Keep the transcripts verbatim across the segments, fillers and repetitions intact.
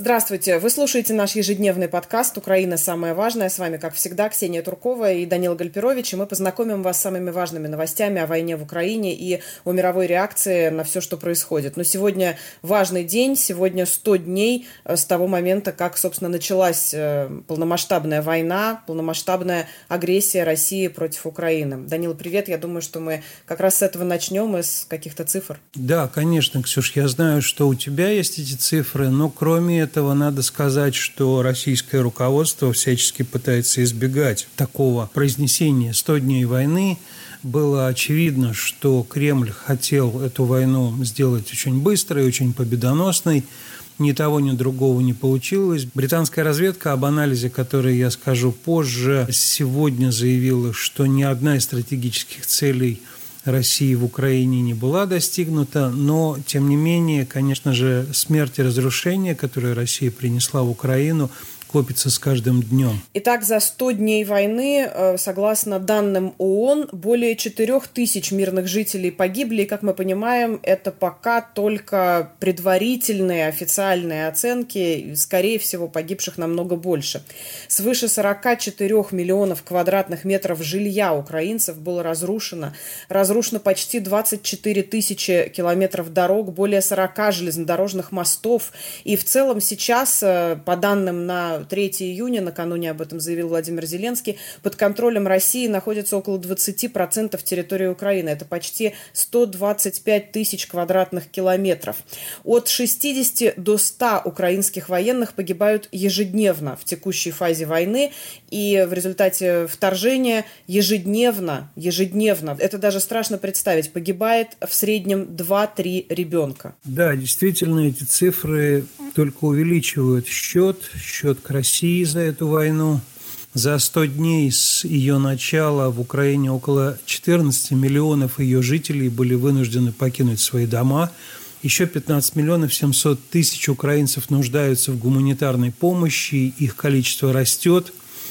Здравствуйте. Вы слушаете наш ежедневный подкаст «Украина. Самое важное». С вами, как всегда, Ксения Туркова и Данила Гальперович. И мы познакомим вас с самыми важными новостями о войне в Украине и о мировой реакции на все, что происходит. Но сегодня важный день. Сегодня сто дней с того момента, как, собственно, началась полномасштабная война, полномасштабная агрессия России против Украины. Данила, привет. Я думаю, что мы как раз с этого начнем, из каких-то цифр. Да, конечно, Ксюш. Я знаю, что у тебя есть эти цифры, но кроме этого надо сказать, что российское руководство всячески пытается избегать такого произнесения сто дней войны. Было очевидно, что Кремль хотел эту войну сделать очень быстрой, очень победоносной. Ни того, ни другого не получилось. Британская разведка, об анализе которой я скажу позже, сегодня заявила, что ни одна из стратегических целей России в Украине не была достигнута, но, тем не менее, конечно же, смерть и разрушение, которые Россия принесла в Украину, копится с каждым днем. Итак, за сто дней войны, согласно данным ООН, более четырех тысяч мирных жителей погибли. И, как мы понимаем, это пока только предварительные официальные оценки. Скорее всего, погибших намного больше. Свыше сорок четыре миллионов квадратных метров жилья украинцев было разрушено. Разрушено почти двадцать четыре тысячи километров дорог, более сорок железнодорожных мостов. И в целом сейчас, по данным на третьего июня, накануне об этом заявил Владимир Зеленский, под контролем России находится около двадцать процентов территории Украины. Это почти сто двадцать пять тысяч квадратных километров. От шестидесяти до ста украинских военных погибают ежедневно в текущей фазе войны. И в результате вторжения ежедневно, ежедневно, это даже страшно представить, погибает в среднем два-три ребенка. Да, действительно, эти цифры только увеличивают счет, счет к России за эту войну. За сто дней с ее начала в Украине около четырнадцати миллионов ее жителей были вынуждены покинуть свои дома. Еще пятнадцать миллионов семьсот тысяч украинцев нуждаются в гуманитарной помощи, их количество растет.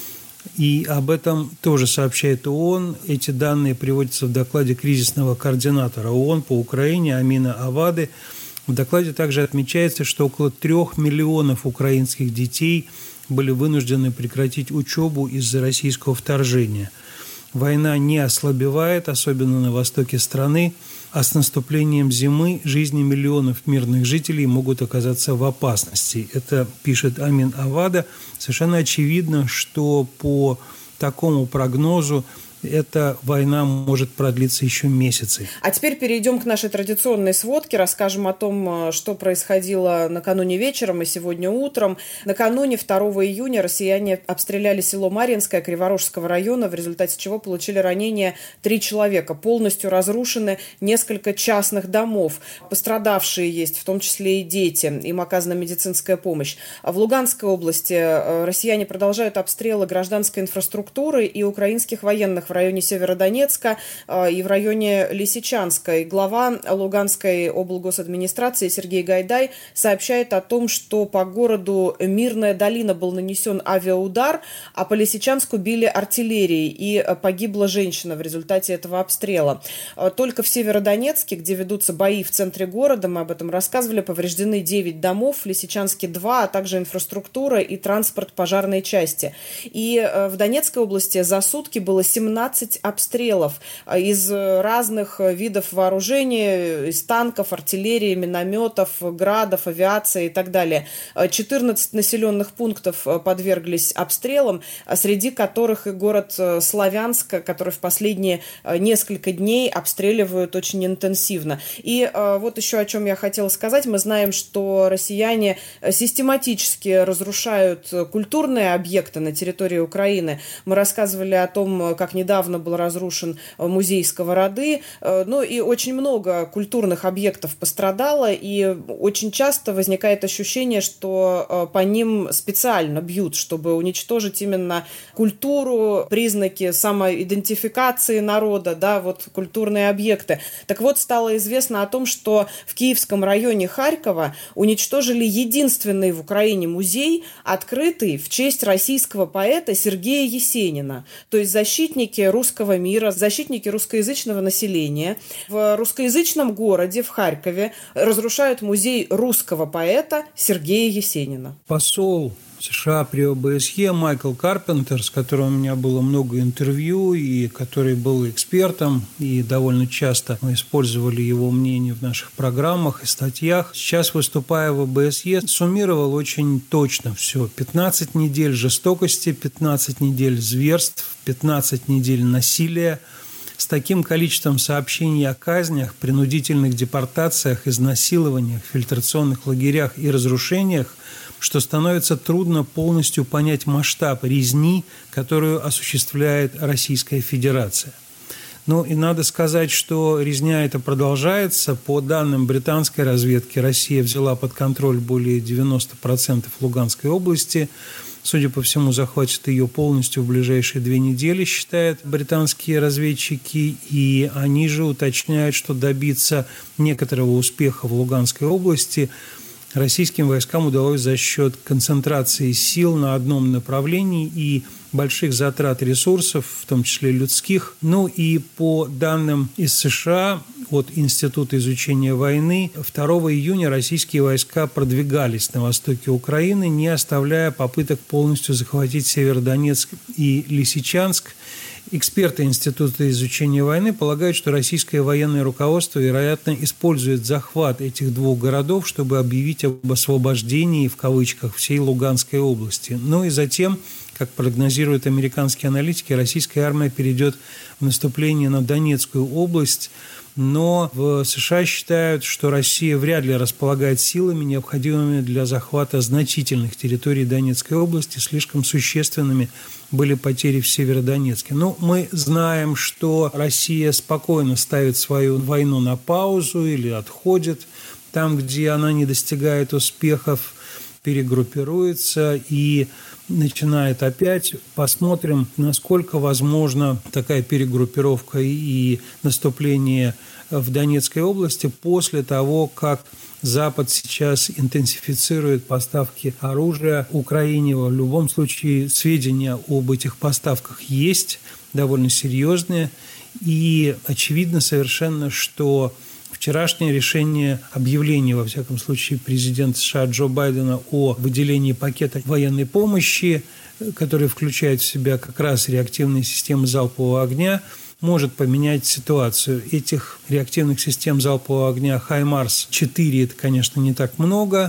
И об этом тоже сообщает ООН. Эти данные приводятся в докладе кризисного координатора ООН по Украине Амина Авады. В докладе также отмечается, что около трех миллионов украинских детей были вынуждены прекратить учебу из-за российского вторжения. Война не ослабевает, особенно на востоке страны, а с наступлением зимы жизни миллионов мирных жителей могут оказаться в опасности. Это пишет Амин Авада. Совершенно очевидно, что по такому прогнозу эта война может продлиться еще месяцы. А теперь перейдем к нашей традиционной сводке. Расскажем о том, что происходило накануне вечером и сегодня утром. Накануне второго июня россияне обстреляли село Марьинское Криворожского района, в результате чего получили ранения три человека. Полностью разрушены несколько частных домов. Пострадавшие есть, в том числе и дети. Им оказана медицинская помощь. В Луганской области россияне продолжают обстрелы гражданской инфраструктуры и украинских военных в районе Северодонецка и в районе Лисичанска. И глава Луганской облгосадминистрации Сергей Гайдай сообщает о том, что по городу Мирная долина был нанесен авиаудар, а по Лисичанску били артиллерией, и погибла женщина в результате этого обстрела. Только в Северодонецке, где ведутся бои в центре города, мы об этом рассказывали, повреждены девять домов, в Лисичанске два, а также инфраструктура и транспорт пожарной части. И в Донецкой области за сутки было семнадцать обстрелов из разных видов вооружения, из танков, артиллерии, минометов, градов, авиации и так далее. четырнадцать населенных пунктов подверглись обстрелам, среди которых и город Славянск, который в последние несколько дней обстреливают очень интенсивно. И вот еще о чем я хотела сказать. Мы знаем, что россияне систематически разрушают культурные объекты на территории Украины. Мы рассказывали о том, как недавно Недавно был разрушен музей Сковороды. Ну и очень много культурных объектов пострадало, и очень часто возникает ощущение, что по ним специально бьют, чтобы уничтожить именно культуру, признаки самоидентификации народа, да, вот культурные объекты. Так вот, стало известно о том, что в Киевском районе Харькова уничтожили единственный в Украине музей, открытый в честь российского поэта Сергея Есенина. То есть защитники защитники русского мира, защитники русскоязычного населения в русскоязычном городе, в Харькове, разрушают музей русского поэта Сергея Есенина. Посол США при ОБСЕ Майкл Карпентер, с которым у меня было много интервью, и который был экспертом, и довольно часто мы использовали его мнение в наших программах и статьях. Сейчас, выступая в ОБСЕ, суммировал очень точно все. пятнадцать недель жестокости, пятнадцать недель зверств, пятнадцать недель насилия. С таким количеством сообщений о казнях, принудительных депортациях, изнасилованиях, фильтрационных лагерях и разрушениях, что становится трудно полностью понять масштаб резни, которую осуществляет Российская Федерация. Ну и надо сказать, что резня эта продолжается. По данным британской разведки, Россия взяла под контроль более девяносто процентов Луганской области. Судя по всему, захватит ее полностью в ближайшие две недели, считают британские разведчики. И они же уточняют, что добиться некоторого успеха в Луганской области российским войскам удалось за счет концентрации сил на одном направлении и больших затрат ресурсов, в том числе людских. Ну и по данным из США от Института изучения войны, второго июня российские войска продвигались на востоке Украины, не оставляя попыток полностью захватить Северодонецк и Лисичанск. Эксперты Института изучения войны полагают, что российское военное руководство, вероятно, использует захват этих двух городов, чтобы объявить об освобождении, в кавычках, всей Луганской области. Ну и затем, как прогнозируют американские аналитики, российская армия перейдет в наступление на Донецкую область. Но в США считают, что Россия вряд ли располагает силами, необходимыми для захвата значительных территорий Донецкой области. Слишком существенными были потери в Северодонецке. Ну, мы знаем, что Россия спокойно ставит свою войну на паузу или отходит там, где она не достигает успехов, перегруппируется и начинает опять. Посмотрим, насколько возможна такая перегруппировка и наступление в Донецкой области после того, как Запад сейчас интенсифицирует поставки оружия Украине. В любом случае, сведения об этих поставках есть, довольно серьезные. И очевидно совершенно, что вчерашнее решение, объявление, во всяком случае, президента США Джо Байдена о выделении пакета военной помощи, который включает в себя как раз реактивные системы залпового огня, может поменять ситуацию. Этих реактивных систем залпового огня «Хаймарс четыре» – это, конечно, не так много,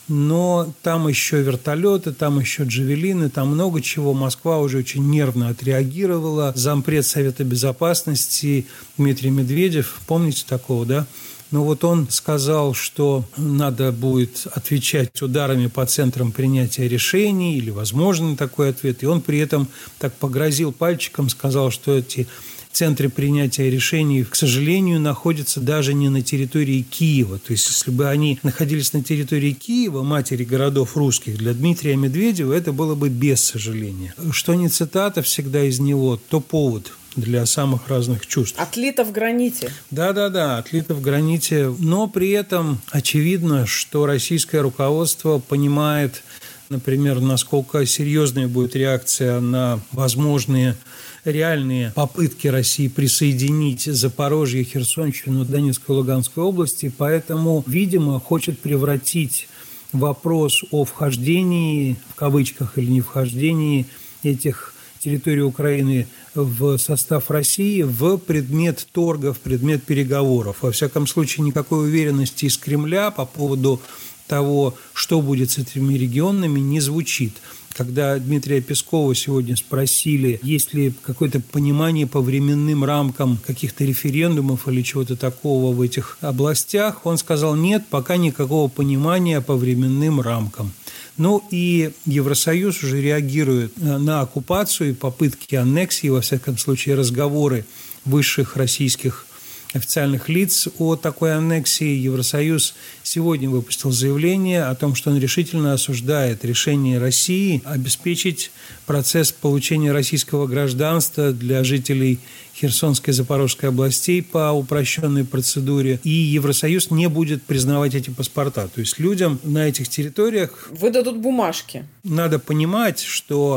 но там еще вертолеты, там еще джавелины, там много чего. Москва уже очень нервно отреагировала. Зампред Совета Безопасности Дмитрий Медведев, помните такого, да? Ну вот он сказал, что надо будет отвечать ударами по центрам принятия решений, или возможен такой ответ. И он при этом так погрозил пальчиком, сказал, что эти центры принятия решений, к сожалению, находятся даже не на территории Киева. То есть, если бы они находились на территории Киева, матери городов русских, для Дмитрия Медведева это было бы без сожаления. Что не цитата всегда из него, то повод для самых разных чувств. Отлито в граните. Да-да-да, отлито в граните. Но при этом очевидно, что российское руководство понимает, например, насколько серьезная будет реакция на возможные реальные попытки России присоединить Запорожье, Херсонщину, Донецкую и Луганскую области, поэтому, видимо, хочет превратить вопрос о вхождении, в кавычках, или не вхождении этих территорий Украины в состав России в предмет торга, в предмет переговоров. Во всяком случае, никакой уверенности из Кремля по поводу того, что будет с этими регионами, не звучит. Когда Дмитрия Пескова сегодня спросили, есть ли какое-то понимание по временным рамкам каких-то референдумов или чего-то такого в этих областях, он сказал, нет, пока никакого понимания по временным рамкам. Ну и Евросоюз уже реагирует на оккупацию и попытки аннексии, во всяком случае разговоры высших российских официальных лиц о такой аннексии. Евросоюз сегодня выпустил заявление о том, что он решительно осуждает решение России обеспечить процесс получения российского гражданства для жителей Херсонской и Запорожской областей по упрощенной процедуре. И Евросоюз не будет признавать эти паспорта. То есть людям на этих территориях выдадут бумажки. Надо понимать, что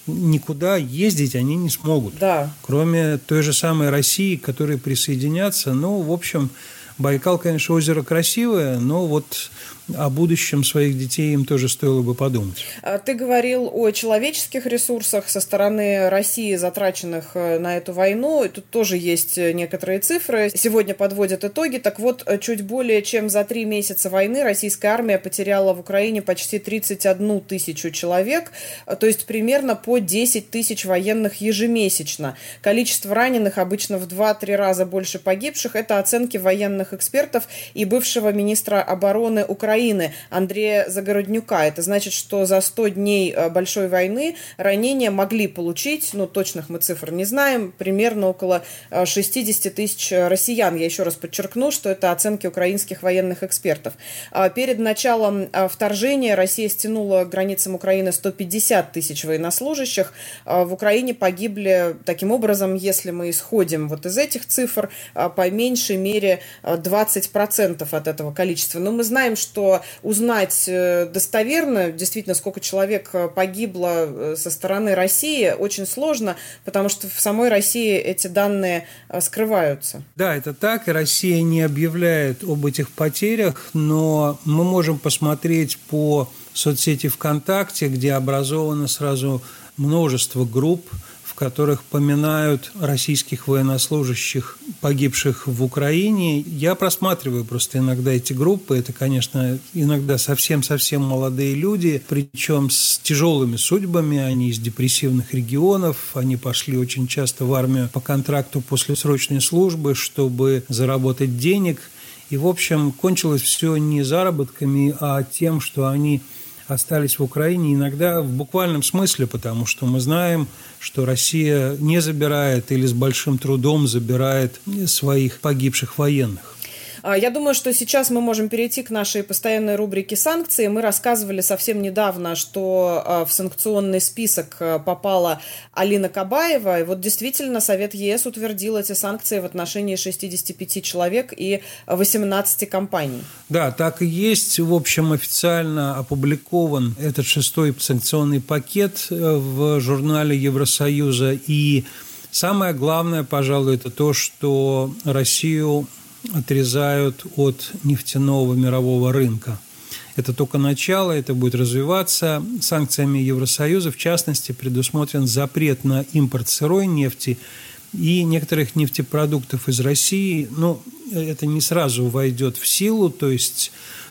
никуда ездить они не смогут. Да. Кроме той же самой России, к которой присоединятся. Ну, в общем, Байкал, конечно, озеро красивое, но вот о будущем своих детей им тоже стоило бы подумать. Ты говорил о человеческих ресурсах со стороны России, затраченных на эту войну. И тут тоже есть некоторые цифры. Сегодня подводят итоги. Так вот, чуть более чем за три месяца войны российская армия потеряла в Украине почти тридцать одну тысячу человек, то есть примерно по десять тысяч военных ежемесячно. Количество раненых обычно в два-три раза больше погибших. Это оценки военных экспертов и бывшего министра обороны Украины Андрея Загороднюка. Это значит, что за сто дней большой войны ранения могли получить, ну, точных мы цифр не знаем, примерно около шестьдесят тысяч россиян. Я еще раз подчеркну, что это оценки украинских военных экспертов. Перед началом вторжения Россия стянула к границам Украины сто пятьдесят тысяч военнослужащих. В Украине погибли, таким образом, если мы исходим вот из этих цифр, по меньшей мере двадцать процентов от этого количества. Но мы знаем, что узнать достоверно, действительно, сколько человек погибло со стороны России, очень сложно, потому что в самой России эти данные скрываются. Да, это так, и Россия не объявляет об этих потерях, но мы можем посмотреть по соцсети ВКонтакте, где образовано сразу множество групп, в которых поминают российских военнослужащих, погибших в Украине. Я просматриваю просто иногда эти группы. Это, конечно, иногда совсем-совсем молодые люди, причем с тяжелыми судьбами. Они из депрессивных регионов. Они пошли очень часто в армию по контракту после срочной службы, чтобы заработать денег. И, в общем, кончилось все не заработками, а тем, что они остались в Украине, иногда в буквальном смысле, потому что мы знаем, что Россия не забирает или с большим трудом забирает своих погибших военных. Я думаю, что сейчас мы можем перейти к нашей постоянной рубрике «Санкции». Мы рассказывали совсем недавно, что в санкционный список попала Алина Кабаева. И вот действительно Совет ЕС утвердил эти санкции в отношении шестидесяти пяти человек и восемнадцати компаний. Да, так и есть. В общем, официально опубликован этот шестой санкционный пакет в журнале Евросоюза. И самое главное, пожалуй, это то, что Россию отрезают от нефтяного мирового рынка. Это только начало, это будет развиваться. Санкциями Евросоюза, в частности, предусмотрен запрет на импорт сырой нефти и некоторых нефтепродуктов из России. Но это не сразу войдет в силу, то есть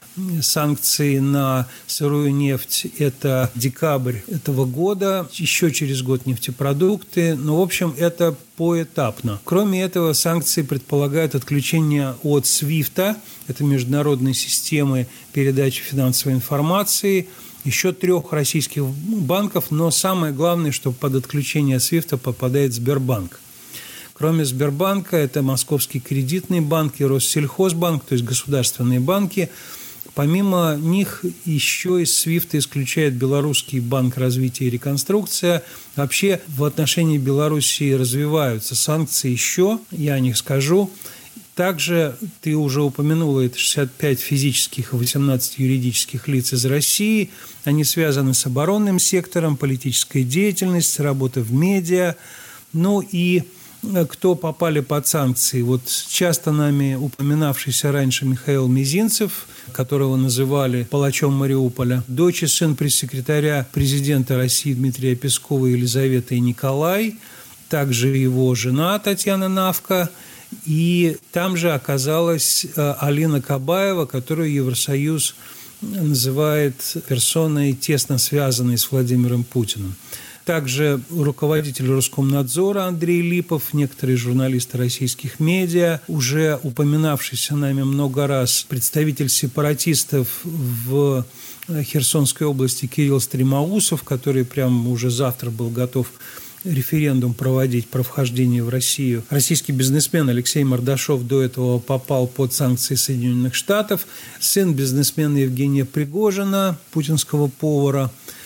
санкции на сырую нефть – это декабрь этого года, еще через год нефтепродукты, но, в общем, это поэтапно. Кроме этого, санкции предполагают отключение от свифта, это международной системы передачи финансовой информации, еще трех российских банков, но самое главное, что под отключение свифта попадает Сбербанк. Кроме Сбербанка, это Московский кредитный банк и Россельхозбанк, то есть государственные банки. Помимо них еще из свифта исключает Белорусский банк развития и реконструкция. Вообще в отношении Белоруссии развиваются санкции еще, я о них скажу. Также ты уже упомянула, это шестьдесят пять физических и восемнадцать юридических лиц из России. Они связаны с оборонным сектором, политической деятельностью, работой в медиа. Ну и кто попали под санкции? Вот часто нами упоминавшийся раньше Михаил Мизинцев, которого называли палачом Мариуполя, дочь и сын пресс-секретаря президента России Дмитрия Пескова Елизавета и Николай, также его жена Татьяна Навка, и там же оказалась Алина Кабаева, которую Евросоюз называет персоной, тесно связанной с Владимиром Путиным. Также руководитель Роскомнадзора Андрей Липов, некоторые журналисты российских медиа, уже упоминавшийся нами много раз представитель сепаратистов в Херсонской области Кирилл Стремоусов, который прямо уже завтра был готов референдум проводить про вхождение в Россию. Российский бизнесмен Алексей Мордашов до этого попал под санкции Соединенных Штатов. Сын бизнесмена Евгения Пригожина, путинского повара,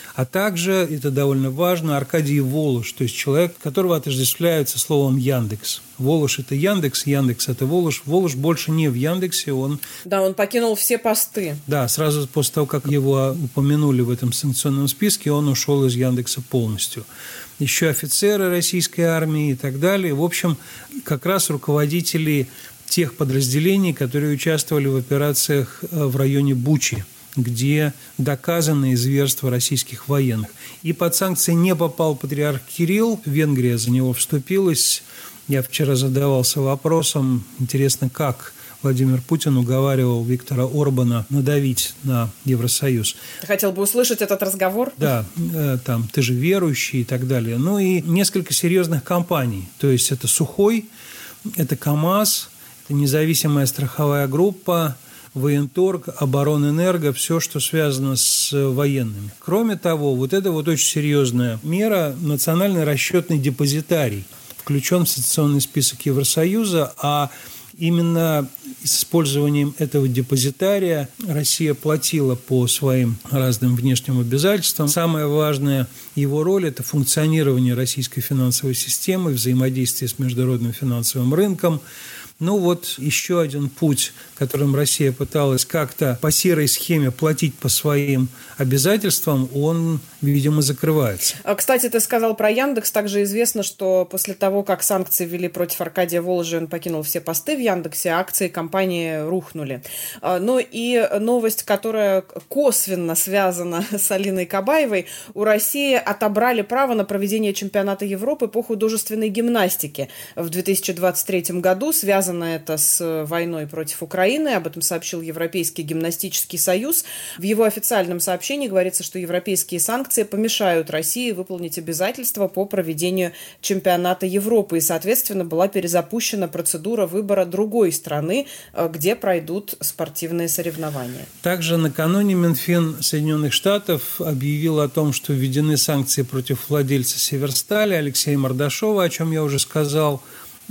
А также, это довольно важно, Аркадий Волош, то есть человек, которого отождествляют со словом Яндекс. Волош – это Яндекс, Яндекс – это Волош. Волош больше не в Яндексе, он… Да, он покинул все посты. Да, сразу после того, как его упомянули в этом санкционном списке, он ушел из Яндекса полностью. Еще офицеры российской армии и так далее. В общем, как раз руководители тех подразделений, которые участвовали в операциях в районе Бучи, где доказаны зверства российских военных. И под санкции не попал патриарх Кирилл, Венгрия за него вступилась. Я вчера задавался вопросом, интересно, как Владимир Путин уговаривал Виктора Орбана надавить на Евросоюз. Ты хотел бы услышать этот разговор? Да, там, ты же верующий и так далее. Ну и несколько серьезных компаний. То есть это Сухой, это КАМАЗ, это независимая страховая группа, Военторг, Оборонэнерго, все, что связано с военными. Кроме того, вот это вот очень серьезная мера, национальный расчетный депозитарий включен в санкционный список Евросоюза, а именно с использованием этого депозитария Россия платила по своим разным внешним обязательствам. Самая важная его роль – это функционирование российской финансовой системы, взаимодействие с международным финансовым рынком. Ну вот еще один путь, которым Россия пыталась как-то по серой схеме платить по своим обязательствам, он, видимо, закрывается. Кстати, ты сказал про Яндекс. Также известно, что после того, как санкции ввели против Аркадия Волжи, он покинул все посты в Яндексе, акции компании рухнули. Ну и новость, которая косвенно связана с Алиной Кабаевой. У России отобрали право на проведение чемпионата Европы по художественной гимнастике в две тысячи двадцать третьем году, связано это с войной против Украины. Об этом сообщил Европейский гимнастический союз. В его официальном сообщении говорится, что европейские санкции помешают России выполнить обязательства по проведению чемпионата Европы. И, соответственно, была перезапущена процедура выбора другой страны, где пройдут спортивные соревнования. Также накануне Минфин Соединенных Штатов объявил о том, что введены санкции против владельца Северстали Алексея Мордашова, о чем я уже сказал,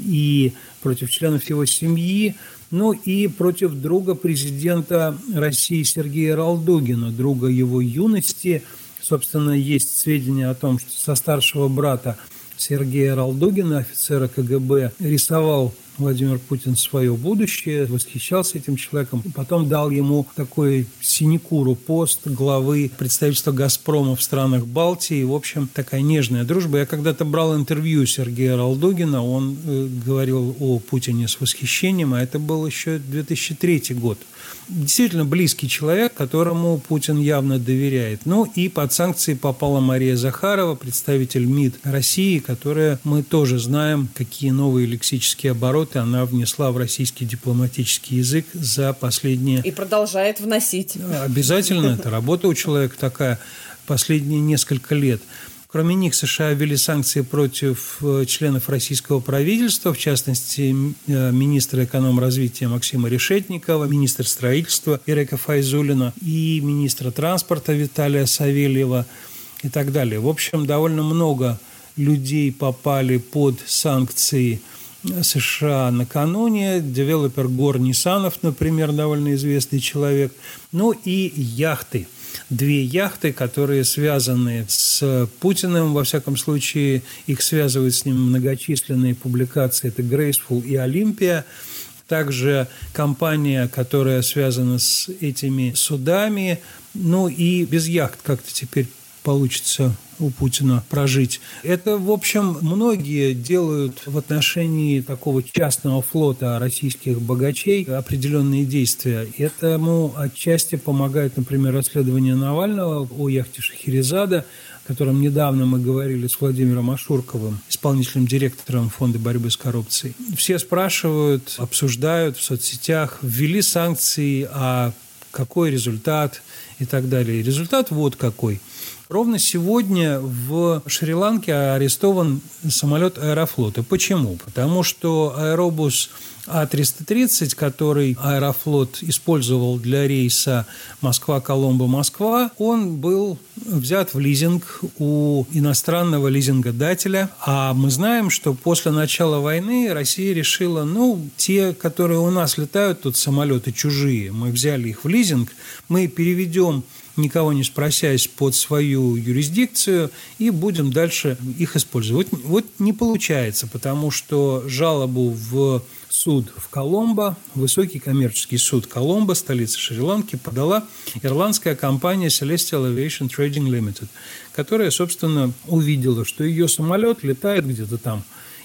и против членов его семьи, ну и против друга президента России Сергея Ралдугина, друга его юности. Собственно, есть сведения о том, что со старшего брата Сергея Ралдугина, офицера КГБ, рисовал Владимир Путин свое будущее, восхищался этим человеком, потом дал ему такой синекуру пост главы представительства «Газпрома» в странах Балтии. В общем, такая нежная дружба. Я когда-то брал интервью Сергея Ралдугина, он э, говорил о Путине с восхищением, а это был еще две тысячи третий год. Действительно близкий человек, которому Путин явно доверяет. Ну и под санкции попала Мария Захарова, представитель МИД России, которая, мы тоже знаем, какие новые лексические обороты она внесла в российский дипломатический язык за последние… И продолжает вносить. Обязательно, это работа у человека такая последние несколько лет. Кроме них, США ввели санкции против членов российского правительства, в частности, министра экономразвития Максима Решетникова, министра строительства Ирека Файзуллина и министра транспорта Виталия Савельева и так далее. В общем, довольно много людей попали под санкции США накануне. Девелопер Гор Ниссанов, например, довольно известный человек. Ну и яхты. Две яхты, которые связаны с Путиным, во всяком случае, их связывают с ним многочисленные публикации, это Graceful и Олимпия. Также компания, которая связана с этими судами, ну и без яхт как-то теперь получится у Путина прожить. Это, в общем, многие делают в отношении такого частного флота российских богачей определенные действия. Этому отчасти помогает, например, расследование Навального о яхте Шахерезада, о котором недавно мы говорили с Владимиром Ашурковым, исполнительным директором Фонда борьбы с коррупцией. Все спрашивают, обсуждают в соцсетях, ввели санкции, а какой результат и так далее. Результат вот какой. Ровно сегодня в Шри-Ланке арестован самолет Аэрофлота. Почему? Потому что аэробус А триста тридцать, который Аэрофлот использовал для рейса Москва-Коломбо-Москва, он был взят в лизинг у иностранного лизингодателя. А мы знаем, что после начала войны Россия решила, ну, те, которые у нас летают, тут самолеты чужие, мы взяли их в лизинг, мы переведем, никого не спросясь, под свою свою юрисдикцию и будем дальше их использовать. Вот, вот не получается, потому что жалобу в суд в Коломбо, высокий коммерческий суд Коломбо, столица Шри-Ланки, подала ирландская компания Celestial Aviation Trading Limited, которая, собственно, увидела, что ее самолет летает где-то там,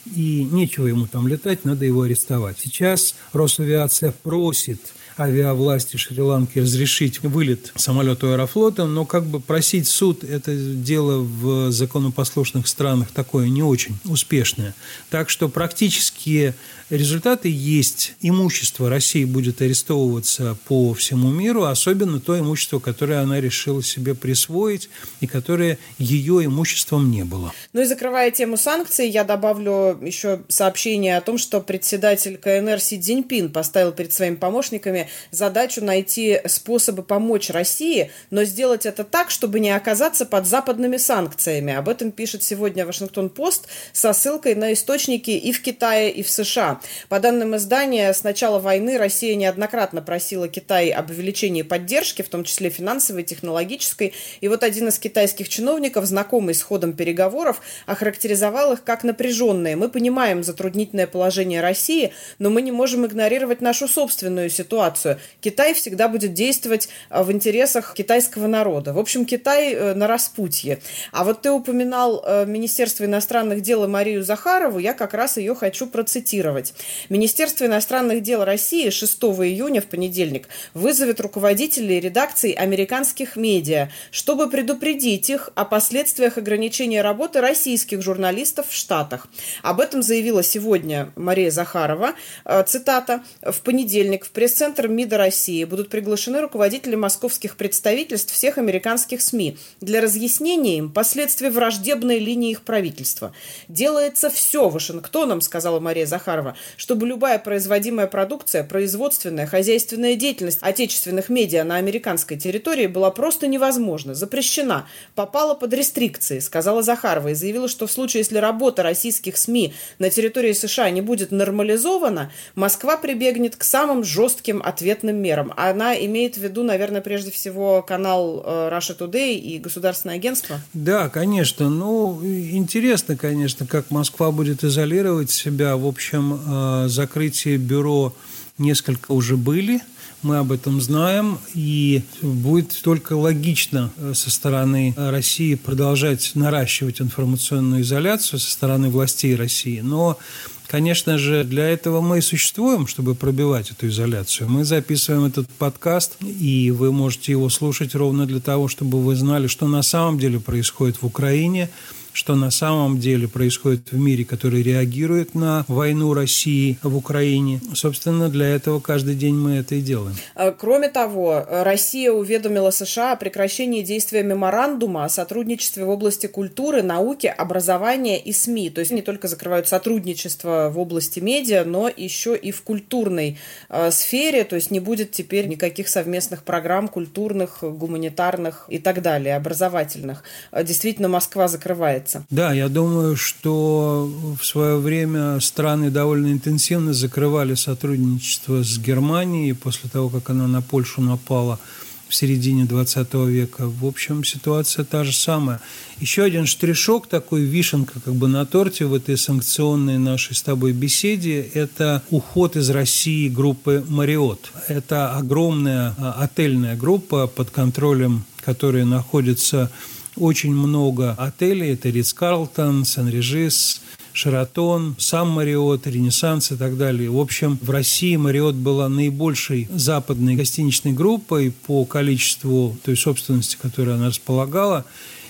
и нечего ему там летать, надо его арестовать. Сейчас Росавиация просит авиавласти Шри-Ланки разрешить вылет самолету Аэрофлота, но как бы просить суд – это дело в законопослушных странах такое не очень успешное. Так что практически результаты есть. Имущество России будет арестовываться по всему миру, особенно то имущество, которое она решила себе присвоить и которое ее имуществом не было. Ну и закрывая тему санкций, я добавлю еще сообщение о том, что председатель ка эн эр Си Цзиньпин поставил перед своими помощниками задачу найти способы помочь России, но сделать это так, чтобы не оказаться под западными санкциями. Об этом пишет сегодня Вашингтон-Пост со ссылкой на источники и в Китае, и в США. По данным издания, с начала войны Россия неоднократно просила Китай об увеличении поддержки, в том числе финансовой, технологической. И вот один из китайских чиновников, знакомый с ходом переговоров, охарактеризовал их как напряженные. Мы понимаем затруднительное положение России, но мы не можем игнорировать нашу собственную ситуацию. Китай всегда будет действовать в интересах китайского народа. В общем, Китай на распутье. А вот ты упоминал Министерство иностранных дел и Марию Захарову, я как раз ее хочу процитировать. Министерство иностранных дел России шестого июня, в понедельник, вызовет руководителей редакций американских медиа, чтобы предупредить их о последствиях ограничения работы российских журналистов в Штатах. Об этом заявила сегодня Мария Захарова. Цитата. «В понедельник в пресс-центр МИДа России будут приглашены руководители московских представительств всех американских СМИ для разъяснения им последствий враждебной линии их правительства. Делается все Вашингтоном, сказала Мария Захарова, чтобы любая производимая продукция, производственная, хозяйственная деятельность отечественных медиа на американской территории была просто невозможна, запрещена, попала под рестрикции, сказала Захарова и заявила, что в случае, если работа российских СМИ на территории США не будет нормализована, Москва прибегнет к самым жестким ответным мерам. Она имеет в виду, наверное, прежде всего канал Russia Today и государственное агентство? Да, конечно. Ну, интересно, конечно, как Москва будет изолировать себя. В общем, закрытие бюро несколько уже были. Мы об этом знаем, и будет только логично со стороны России продолжать наращивать информационную изоляцию со стороны властей России. Но, конечно же, для этого мы и существуем, чтобы пробивать эту изоляцию. Мы записываем этот подкаст, и вы можете его слушать ровно для того, чтобы вы знали, что на самом деле происходит в Украине, что на самом деле происходит в мире, который реагирует на войну России в Украине. Собственно, для этого каждый день мы это и делаем. Кроме того, Россия уведомила США о прекращении действия меморандума о сотрудничестве в области культуры, науки, образования и СМИ. То есть не только закрывают сотрудничество в области медиа, но еще и в культурной э, сфере. То есть не будет теперь никаких совместных программ культурных, гуманитарных и так далее, образовательных. Действительно, Москва закрывает. Да, я думаю, что в свое время страны довольно интенсивно закрывали сотрудничество с Германией после того, как она на Польшу напала в середине двадцатого века. В общем, ситуация та же самая. Еще один штришок, такой вишенка как бы на торте в этой санкционной нашей с тобой беседе – это уход из России группы «Мариот». Это огромная отельная группа, под контролем которой находится очень много отелей. Это Ритц-Карлтон, Сан-Режис, Шератон, сам Мариот, Ренессанс и так далее. В общем, в России Мариот была наибольшей западной гостиничной группой по количеству той собственности, которой она располагала.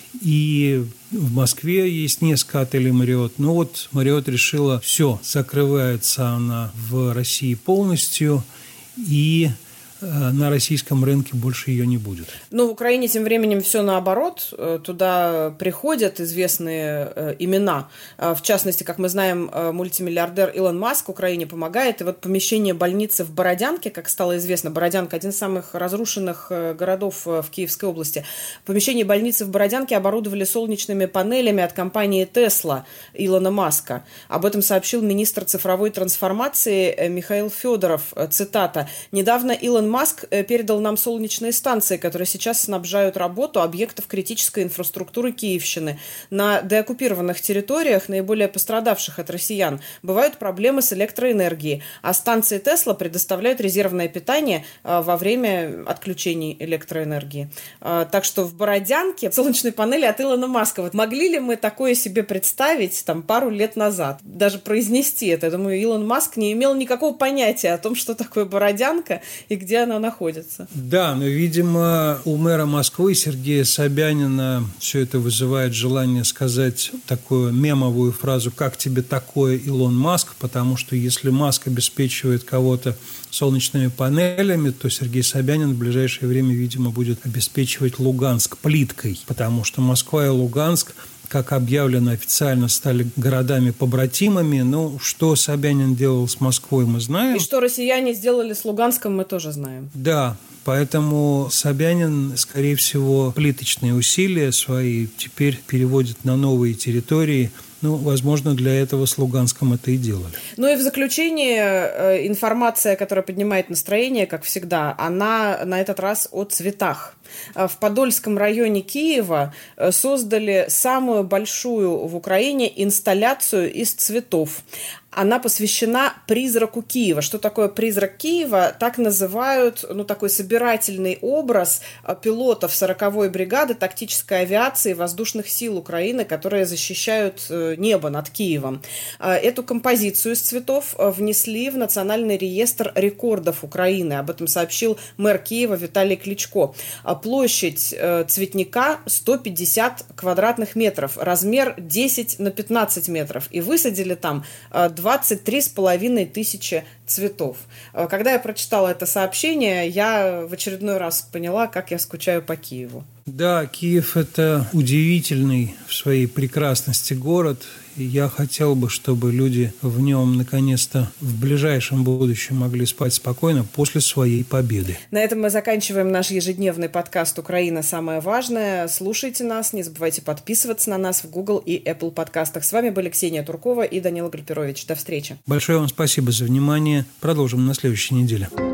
И в Москве есть несколько отелей Мариот. Ну вот Мариот решила, все, закрывается она в России полностью, и на российском рынке больше ее не будет. Ну, в Украине тем временем все наоборот. Туда приходят известные имена. В частности, как мы знаем, мультимиллиардер Илон Маск Украине помогает. И вот помещение больницы в Бородянке, как стало известно, Бородянка – один из самых разрушенных городов в Киевской области. Помещение больницы в Бородянке оборудовали солнечными панелями от компании Tesla Илона Маска. Об этом сообщил министр цифровой трансформации Михаил Федоров. Цитата. «Недавно Илон Маск передал нам солнечные станции, которые сейчас снабжают работу объектов критической инфраструктуры Киевщины. На деоккупированных территориях, наиболее пострадавших от россиян, бывают проблемы с электроэнергией, а станции Тесла предоставляют резервное питание во время отключений электроэнергии. Так что в Бородянке солнечные панели от Илона Маска. Вот могли ли мы такое себе представить там пару лет назад? Даже произнести это. Я думаю, Илон Маск не имел никакого понятия о том, что такое Бородянка и где она находится. Да, но, видимо, у мэра Москвы Сергея Собянина все это вызывает желание сказать такую мемовую фразу «Как тебе такое, Илон Маск?», потому что если Маск обеспечивает кого-то солнечными панелями, то Сергей Собянин в ближайшее время, видимо, будет обеспечивать Луганск плиткой, потому что Москва и Луганск, как объявлено официально, стали городами-побратимами. Ну, что Собянин делал с Москвой, мы знаем. И что россияне сделали с Луганском, мы тоже знаем. Да, поэтому Собянин, скорее всего, плиточные усилия свои теперь переводит на новые территории. Ну, возможно, для этого с Луганском это и делали. Ну и в заключение информация, которая поднимает настроение, как всегда, она на этот раз о цветах. В Подольском районе Киева создали самую большую в Украине инсталляцию из цветов. Она посвящена призраку Киева. Что такое призрак Киева? Так называют, ну, такой собирательный образ пилотов сороковой бригады тактической авиации воздушных сил Украины, которые защищают небо над Киевом. Эту композицию из цветов внесли в Национальный реестр рекордов Украины. Об этом сообщил мэр Киева Виталий Кличко. Площадь цветника сто пятьдесят квадратных метров, размер десять на пятнадцать метров. И высадили там двадцать три с половиной тысячи цветов. Когда я прочитала это сообщение, я в очередной раз поняла, как я скучаю по Киеву. Да, Киев – это удивительный в своей прекрасности город. И я хотел бы, чтобы люди в нем наконец-то в ближайшем будущем могли спать спокойно после своей победы. На этом мы заканчиваем наш ежедневный подкаст «Украина. Самое важное». Слушайте нас, не забывайте подписываться на нас в Google и Apple подкастах. С вами были Ксения Туркова и Данила Гальперович. До встречи. Большое вам спасибо за внимание. Продолжим на следующей неделе.